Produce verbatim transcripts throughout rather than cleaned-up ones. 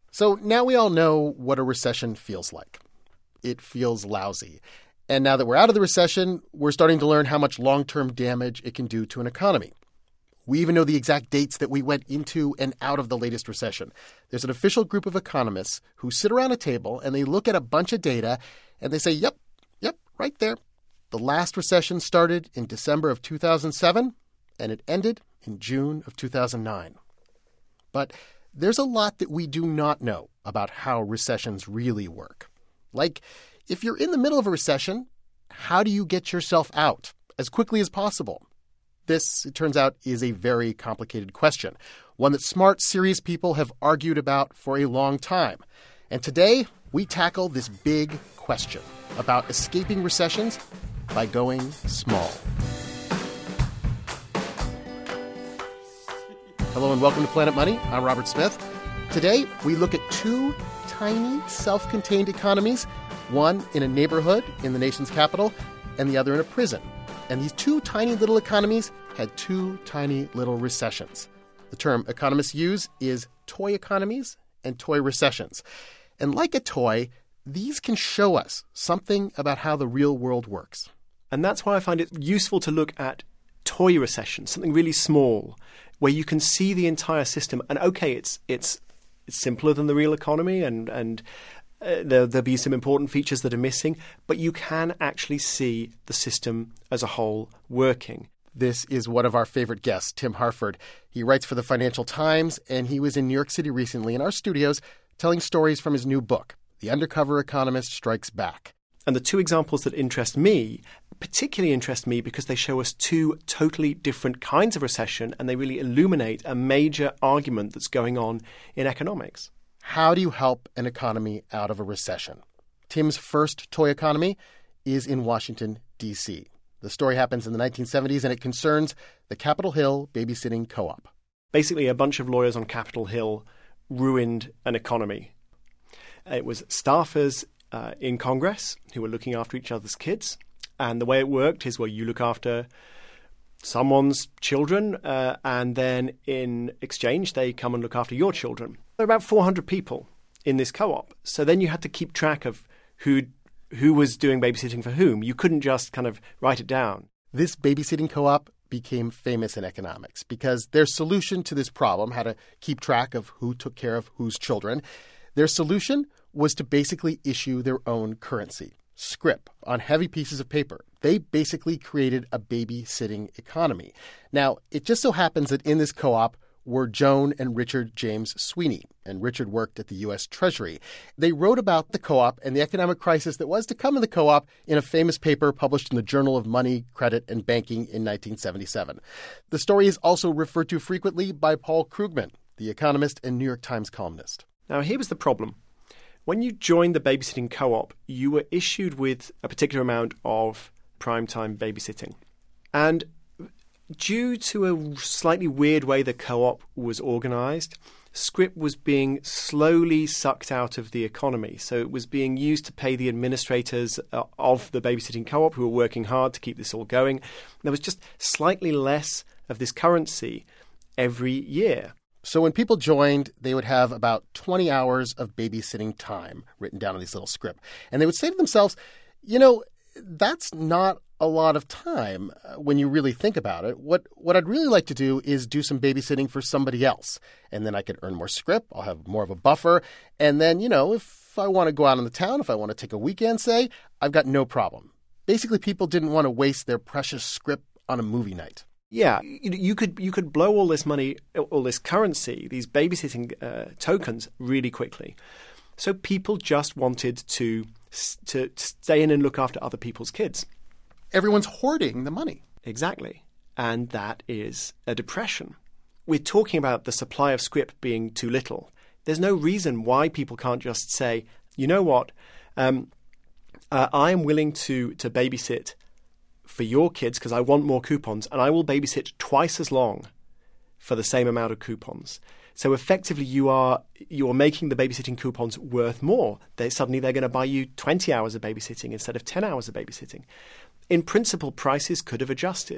So now we all know what a recession feels like. It feels lousy. And now that we're out of the recession, we're starting to learn how much long-term damage it can do to an economy. We even know the exact dates that we went into and out of the latest recession. There's an official group of economists who sit around a table and they look at a bunch of data and they say, yep, yep, right there. The last recession started in December of two thousand seven and it ended in June of two thousand nine. But there's a lot that we do not know about how recessions really work. Like, if you're in the middle of a recession, how do you get yourself out as quickly as possible? This, it turns out, is a very complicated question, one that smart, serious people have argued about for a long time. And today, we tackle this big question about escaping recessions by going small. Hello and welcome to Planet Money. I'm Robert Smith. Today, we look at two tiny, self-contained economies, one in a neighborhood in the nation's capital and the other in a prison. And these two tiny little economies had two tiny little recessions. The term economists use is toy economies and toy recessions. And like a toy, these can show us something about how the real world works. And that's why I find it useful to look at toy recessions, something really small, where you can see the entire system. And okay, it's it's it's simpler than the real economy, and and uh, there, there'll be some important features that are missing, but you can actually see the system as a whole working. This is one of our favorite guests, Tim Harford. He writes for the Financial Times, and he was in New York City recently in our studios telling stories from his new book, The Undercover Economist Strikes Back. And the two examples that interest me particularly interest me because they show us two totally different kinds of recession, and they really illuminate a major argument that's going on in economics. How do you help an economy out of a recession? Tim's first toy economy is in Washington, D C The story happens in the nineteen seventies, and it concerns the Capitol Hill Babysitting Co-op. Basically, a bunch of lawyers on Capitol Hill ruined an economy. It was staffers uh, in Congress who were looking after each other's kids. And the way it worked is where you look after someone's children, uh, and then in exchange, they come and look after your children. There are about four hundred people in this co-op. So then you had to keep track of who who was doing babysitting for whom. You couldn't just kind of write it down. This babysitting co-op became famous in economics because their solution to this problem, how to keep track of who took care of whose children, their solution was to basically issue their own currency, scrip, on heavy pieces of paper. They basically created a babysitting economy. Now, it just so happens that in this co-op were Joan and Richard James Sweeney, and Richard worked at the U S Treasury. They wrote about the co-op and the economic crisis that was to come in the co-op in a famous paper published in the Journal of Money, Credit, and Banking in nineteen seventy-seven. The story is also referred to frequently by Paul Krugman, the economist and New York Times columnist. Now, here was the problem. When you joined the babysitting co-op, you were issued with a particular amount of primetime babysitting. And due to a slightly weird way the co-op was organized, scrip was being slowly sucked out of the economy. So it was being used to pay the administrators uh, of the babysitting co-op who were working hard to keep this all going. There was just slightly less of this currency every year. So when people joined, they would have about twenty hours of babysitting time written down on these little script. And they would say to themselves, you know, that's not a lot of time when you really think about it. What what I'd really like to do is do some babysitting for somebody else. And then I could earn more scrip. I'll have more of a buffer. And then, you know, if I want to go out in the town, if I want to take a weekend, say, I've got no problem. Basically, people didn't want to waste their precious scrip on a movie night. Yeah, you could you could blow all this money, all this currency, these babysitting uh, tokens really quickly. So people just wanted to to stay in and look after other people's kids. Everyone's hoarding the money. Exactly. And that is a depression. We're talking about the supply of scrip being too little. There's no reason why people can't just say, you know what, um, uh, I am willing to to babysit for your kids because I want more coupons, and I will babysit twice as long for the same amount of coupons. So effectively, you are you are making the babysitting coupons worth more. They, suddenly, they're going to buy you twenty hours of babysitting instead of ten hours of babysitting. In principle, prices could have adjusted,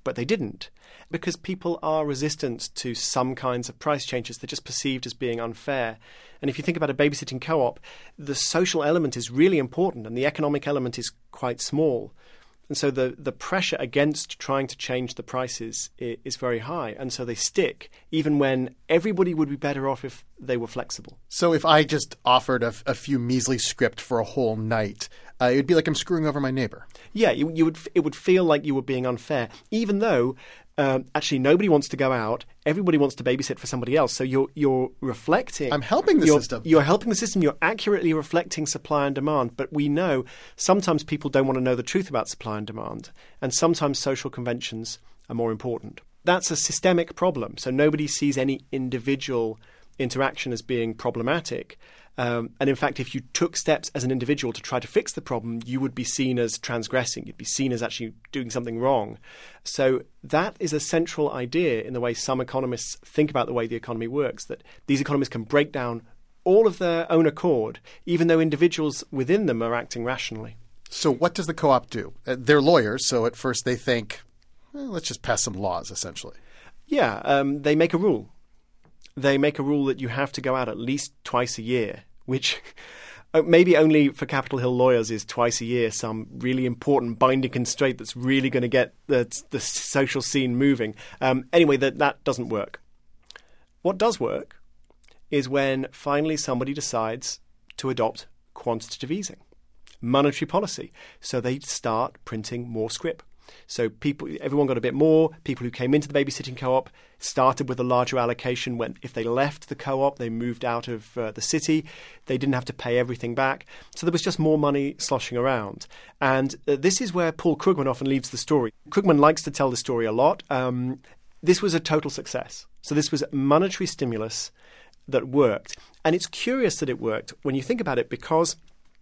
but they didn't. Because people are resistant to some kinds of price changes. They're just perceived as being unfair. And if you think about a babysitting co-op, the social element is really important and the economic element is quite small. And so the, the pressure against trying to change the prices is, is very high. And so they stick, even when everybody would be better off if they were flexible. So if I just offered a, a few measly script for a whole night, uh, it would be like I'm screwing over my neighbor. Yeah, you, you would. It would feel like you were being unfair, even though um, actually nobody wants to go out. Everybody wants to babysit for somebody else. So you're you're reflecting. I'm helping the you're, system. You're helping the system. You're accurately reflecting supply and demand. But we know sometimes people don't want to know the truth about supply and demand, and sometimes social conventions are more important. That's a systemic problem. So nobody sees any individual interaction as being problematic. Um, and in fact, if you took steps as an individual to try to fix the problem, you would be seen as transgressing. You'd be seen as actually doing something wrong. So that is a central idea in the way some economists think about the way the economy works, that these economies can break down all of their own accord, even though individuals within them are acting rationally. So what does the co-op do? Uh, they're lawyers, so at first they think, well, let's just pass some laws, essentially. Yeah, um, they make a rule. They make a rule that you have to go out at least twice a year, which maybe only for Capitol Hill lawyers is twice a year some really important binding constraint that's really going to get the, the social scene moving. Um, anyway, that, that doesn't work. What does work is when finally somebody decides to adopt quantitative easing, monetary policy. So they start printing more scrip. So people, everyone got a bit more. People who came into the babysitting co-op started with a larger allocation. When if they left the co-op, they moved out of uh, the city. They didn't have to pay everything back. So there was just more money sloshing around. And uh, this is where Paul Krugman often leaves the story. Krugman likes to tell the story a lot. Um, this was a total success. So this was monetary stimulus that worked. And it's curious that it worked when you think about it, because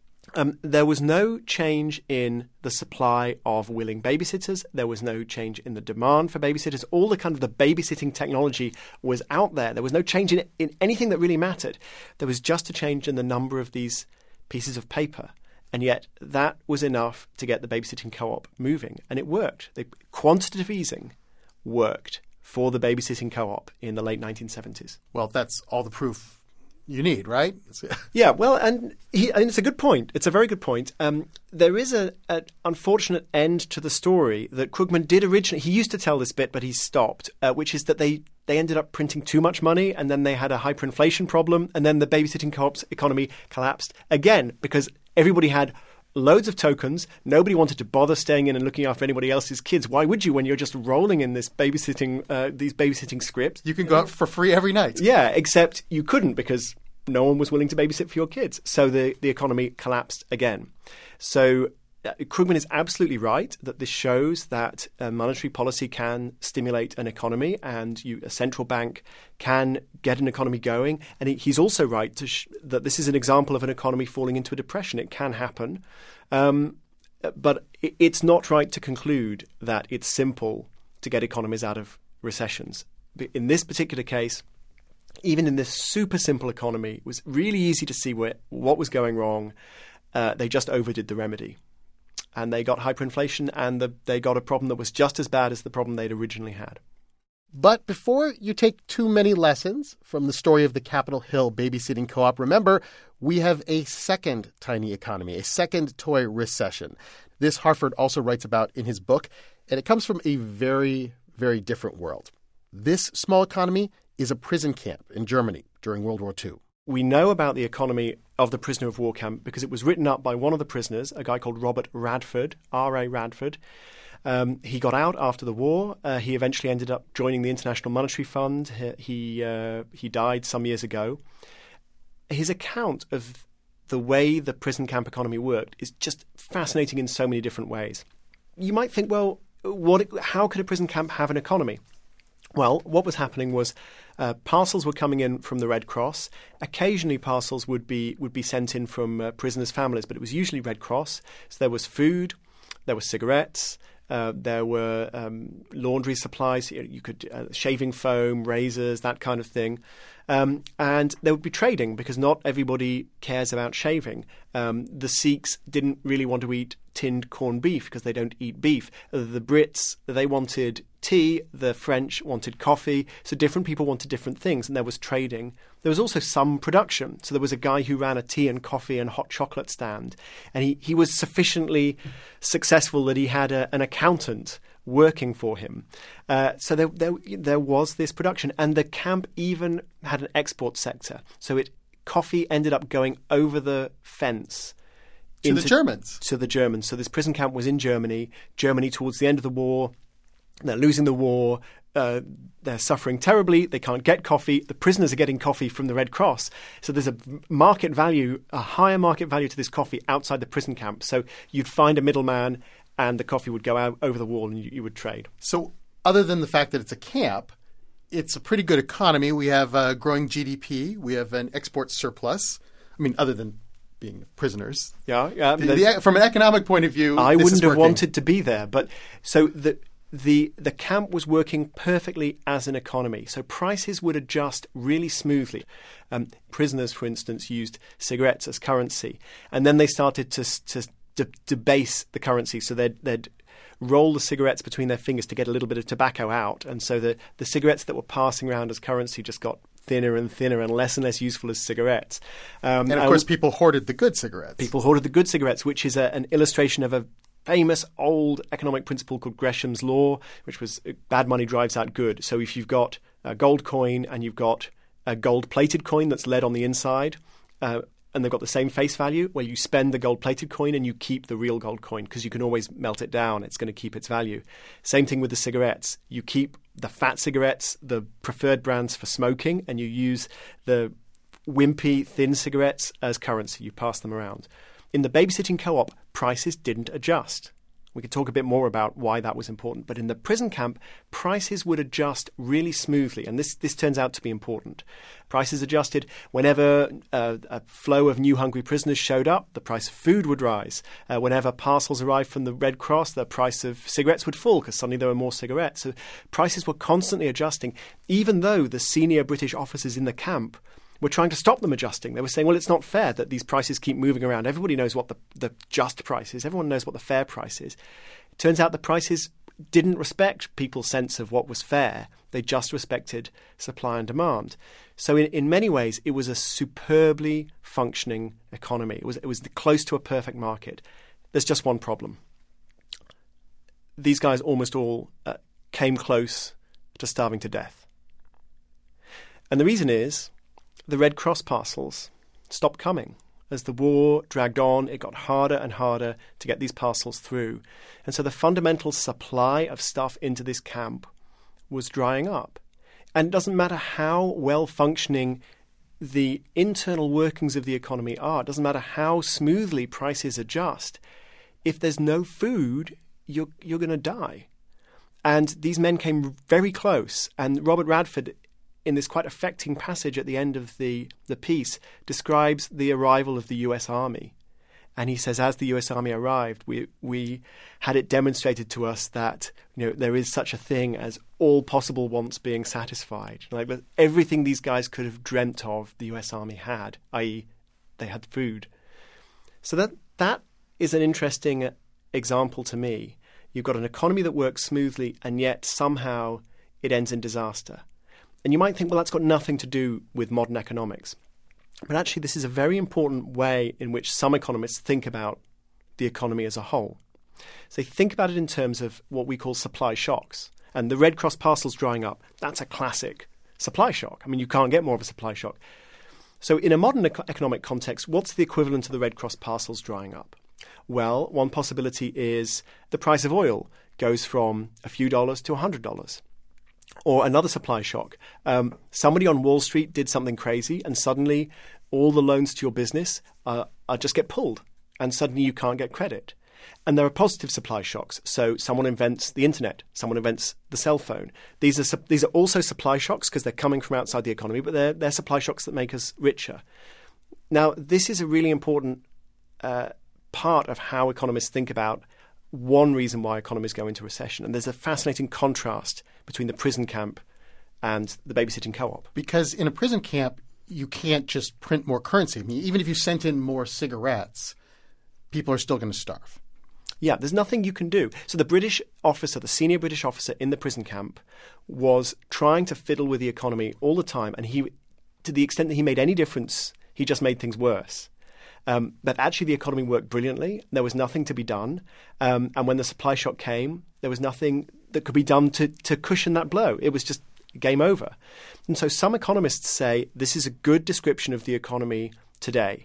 Um, there was no change in the supply of willing babysitters. There was no change in the demand for babysitters. All the kind of the babysitting technology was out there. There was no change in, in anything that really mattered. There was just a change in the number of these pieces of paper. And yet that was enough to get the babysitting co-op moving. And it worked. The quantitative easing worked for the babysitting co-op in the late nineteen seventies. Well, that's all the proof you need, right? Yeah, well, and, he, and it's a good point. It's a very good point. Um, there is an unfortunate end to the story that Krugman did originally. He used to tell this bit, but he stopped, uh, which is that they, they ended up printing too much money, and then they had a hyperinflation problem, and then the babysitting co-op's economy collapsed again because everybody had loads of tokens. Nobody wanted to bother staying in and looking after anybody else's kids. Why would you when you're just rolling in this babysitting, uh, these babysitting scripts? You can go out for free every night. Yeah, except you couldn't because no one was willing to babysit for your kids. So the, the economy collapsed again. So uh, Krugman is absolutely right that this shows that uh, monetary policy can stimulate an economy, and you, a central bank can get an economy going. And he, he's also right to sh- that this is an example of an economy falling into a depression. It can happen. Um, but it, it's not right to conclude that it's simple to get economies out of recessions. In this particular case, even in this super simple economy, it was really easy to see where, what was going wrong. Uh, they just overdid the remedy. And they got hyperinflation, and the, they got a problem that was just as bad as the problem they'd originally had. But before you take too many lessons from the story of the Capitol Hill babysitting co-op, remember, we have a second tiny economy, a second toy recession. This Harford also writes about in his book, and it comes from a very, very different world. This small economy is a prison camp in Germany during World War Two. We know about the economy of the prisoner of war camp because it was written up by one of the prisoners, a guy called Robert Radford, R A Radford. Um, he got out after the war. Uh, he eventually ended up joining the International Monetary Fund. He he, uh, he died some years ago. His account of the way the prison camp economy worked is just fascinating in so many different ways. You might think, well, what? How could a prison camp have an economy? Well, what was happening was uh, parcels were coming in from the Red Cross. Occasionally, parcels would be would be sent in from uh, prisoners' families, but it was usually Red Cross. So there was food, there were cigarettes, uh, there were um, laundry supplies. You could uh, shaving foam, razors, that kind of thing. Um, and there would be trading because not everybody cares about shaving. Um, the Sikhs didn't really want to eat tinned corned beef because they don't eat beef. The Brits, they wanted tea. The French wanted coffee. So different people wanted different things, and there was trading. There was also some production. So there was a guy who ran a tea and coffee and hot chocolate stand, and he, he was sufficiently successful that he had a, an accountant working for him. Uh, so there, there there was this production, and the camp even had an export sector. So it coffee ended up going over the fence to into, the Germans. To the Germans. So this prison camp was in Germany. Germany towards the end of the war, they're losing the war. Uh, they're suffering terribly. They can't get coffee. The prisoners are getting coffee from the Red Cross. So there's a market value, a higher market value to this coffee outside the prison camp. So you'd find a middleman, and the coffee would go out over the wall, and you, you would trade. So other than the fact that it's a camp, it's a pretty good economy. We have a growing G D P. We have an export surplus. I mean, other than being prisoners. Yeah, yeah. The, the, from an economic point of view, I this wouldn't is have working. wanted to be there. But so the the the camp was working perfectly as an economy. So prices would adjust really smoothly. Um, prisoners, for instance, used cigarettes as currency, and then they started to to de- debase the currency. So they'd, they'd roll the cigarettes between their fingers to get a little bit of tobacco out, and so the the cigarettes that were passing around as currency just got thinner and thinner and less and less useful as cigarettes. Um, and of course, people hoarded the good cigarettes. People hoarded the good cigarettes, which is a, an illustration of a famous old economic principle called Gresham's Law, which was bad money drives out good. So if you've got a gold coin and you've got a gold-plated coin that's lead on the inside, uh, and they've got the same face value, well, you spend the gold-plated coin and you keep the real gold coin because you can always melt it down. It's going to keep its value. Same thing with the cigarettes. You keep the fat cigarettes, the preferred brands for smoking, and you use the wimpy, thin cigarettes as currency. You pass them around. In the babysitting co-op, prices didn't adjust. We could talk a bit more about why that was important. But in the prison camp, prices would adjust really smoothly. And this, this turns out to be important. Prices adjusted whenever uh, a flow of new hungry prisoners showed up, the price of food would rise. Uh, whenever parcels arrived from the Red Cross, the price of cigarettes would fall because suddenly there were more cigarettes. So prices were constantly adjusting, even though the senior British officers in the camp were trying to stop them adjusting. They were saying, well, it's not fair that these prices keep moving around. Everybody knows what the, the just price is. Everyone knows what the fair price is. It turns out the prices didn't respect people's sense of what was fair. They just respected supply and demand. So in, in many ways, it was a superbly functioning economy. It was, it was close to a perfect market. There's just one problem. These guys almost all uh, came close to starving to death. And the reason is the Red Cross parcels stopped coming. As the war dragged on, it got harder and harder to get these parcels through. And so the fundamental supply of stuff into this camp was drying up. And it doesn't matter how well functioning the internal workings of the economy are, it doesn't matter how smoothly prices adjust, if there's no food, you're, you're going to die. And these men came very close. And Robert Radford, in this quite affecting passage at the end of the, the piece, describes the arrival of the U S Army. And he says, as the U S Army arrived, we we had it demonstrated to us that, you know, there is such a thing as all possible wants being satisfied. Like everything these guys could have dreamt of, the U S Army had, that is they had food. So that that is an interesting example to me. You've got an economy that works smoothly, and yet somehow it ends in disaster. And you might think, well, that's got nothing to do with modern economics. But actually, this is a very important way in which some economists think about the economy as a whole. So they think about it in terms of what we call supply shocks. And the Red Cross parcels drying up, that's a classic supply shock. I mean, you can't get more of a supply shock. So in a modern eco- economic context, what's the equivalent of the Red Cross parcels drying up? Well, one possibility is the price of oil goes from a few dollars to one hundred dollars. Or another supply shock. Um, somebody on Wall Street did something crazy, and suddenly all the loans to your business uh, uh, just get pulled, and suddenly you can't get credit. And there are positive supply shocks. So someone invents the internet, someone invents the cell phone. These are su- these are also supply shocks because they're coming from outside the economy, but they're they're supply shocks that make us richer. Now, this is a really important uh, part of how economists think about one reason why economies go into recession. And there's a fascinating contrast between the prison camp and the babysitting co-op. Because in a prison camp, you can't just print more currency. I mean, even if you sent in more cigarettes, people are still going to starve. Yeah, there's nothing you can do. So the British officer, the senior British officer in the prison camp, was trying to fiddle with the economy all the time. And he, to the extent that he made any difference, he just made things worse. Um, but actually the economy worked brilliantly. There was nothing to be done. Um, and when the supply shock came, there was nothing that could be done to, to cushion that blow. It was just game over. And so some economists say this is a good description of the economy today.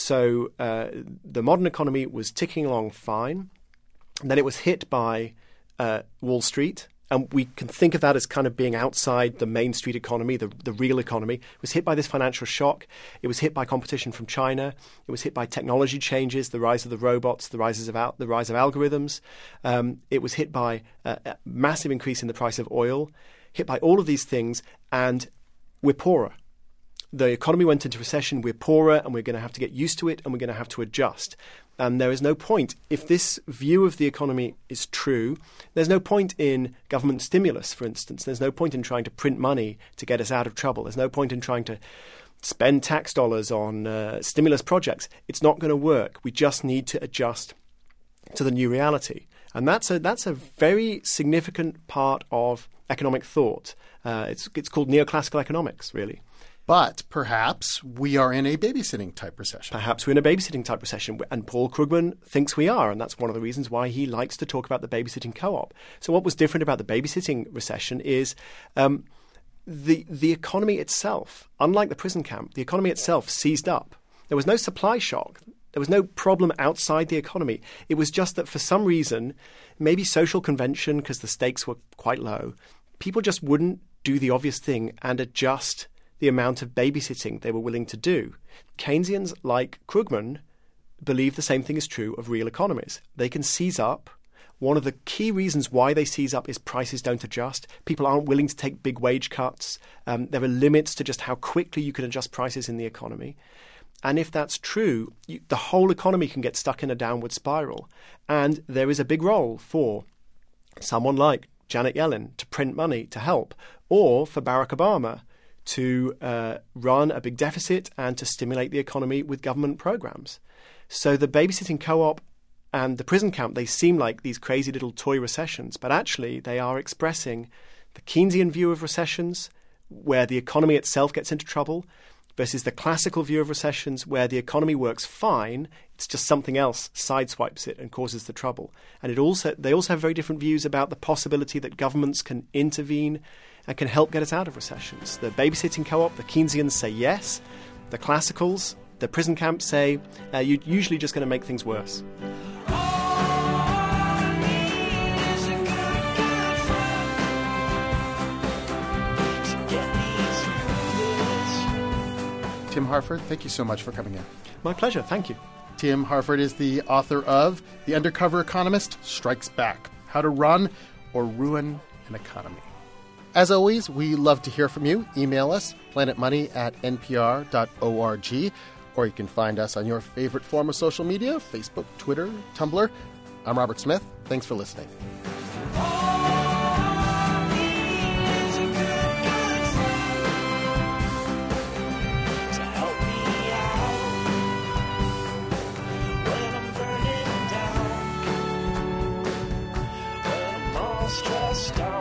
So uh, the modern economy was ticking along fine. And then it was hit by uh, Wall Street. And we can think of that as kind of being outside the Main Street economy, the, the real economy. It was hit by this financial shock. It was hit by competition from China. It was hit by technology changes, the rise of the robots, the, rises of al- the rise of algorithms. Um, it was hit by a, a massive increase in the price of oil, hit by all of these things, and we're poorer. The economy went into recession, we're poorer, and we're going to have to get used to it, and we're going to have to adjust. And there is no point, if this view of the economy is true, there's no point in government stimulus, for instance. There's no point in trying to print money to get us out of trouble. There's no point in trying to spend tax dollars on uh, stimulus projects. It's not going to work. We just need to adjust to the new reality. And that's a, that's a very significant part of economic thought. Uh, it's, it's called neoclassical economics, really. But perhaps we are in a babysitting type recession. Perhaps we're in a babysitting type recession. And Paul Krugman thinks we are. And that's one of the reasons why he likes to talk about the babysitting co-op. So what was different about the babysitting recession is um, the, the economy itself, unlike the prison camp, the economy itself seized up. There was no supply shock. There was no problem outside the economy. It was just that for some reason, maybe social convention, because the stakes were quite low, people just wouldn't do the obvious thing and adjust the amount of babysitting they were willing to do. Keynesians like Krugman believe the same thing is true of real economies. They can seize up. One of the key reasons why they seize up is prices don't adjust. People aren't willing to take big wage cuts. Um, there are limits to just how quickly you can adjust prices in the economy. And if that's true, you, the whole economy can get stuck in a downward spiral. And there is a big role for someone like Janet Yellen to print money to help, or for Barack Obama to uh, run a big deficit and to stimulate the economy with government programs. So the babysitting co-op and the prison camp, they seem like these crazy little toy recessions, but actually they are expressing the Keynesian view of recessions, where the economy itself gets into trouble, versus the classical view of recessions, where the economy works fine, it's just something else sideswipes it and causes the trouble. And it also they also have very different views about the possibility that governments can intervene and can help get us out of recessions. The babysitting co-op, the Keynesians say yes. The classicals, the prison camps say uh, you're usually just going to make things worse. Tim Harford, thank you so much for coming in. My pleasure. Thank you. Tim Harford is the author of The Undercover Economist Strikes Back: How to Run or Ruin an Economy. As always, we love to hear from you. Email us, planetmoney at n p r dot org, or you can find us on your favorite form of social media, Facebook, Twitter, Tumblr. I'm Robert Smith. Thanks for listening. Stressed out.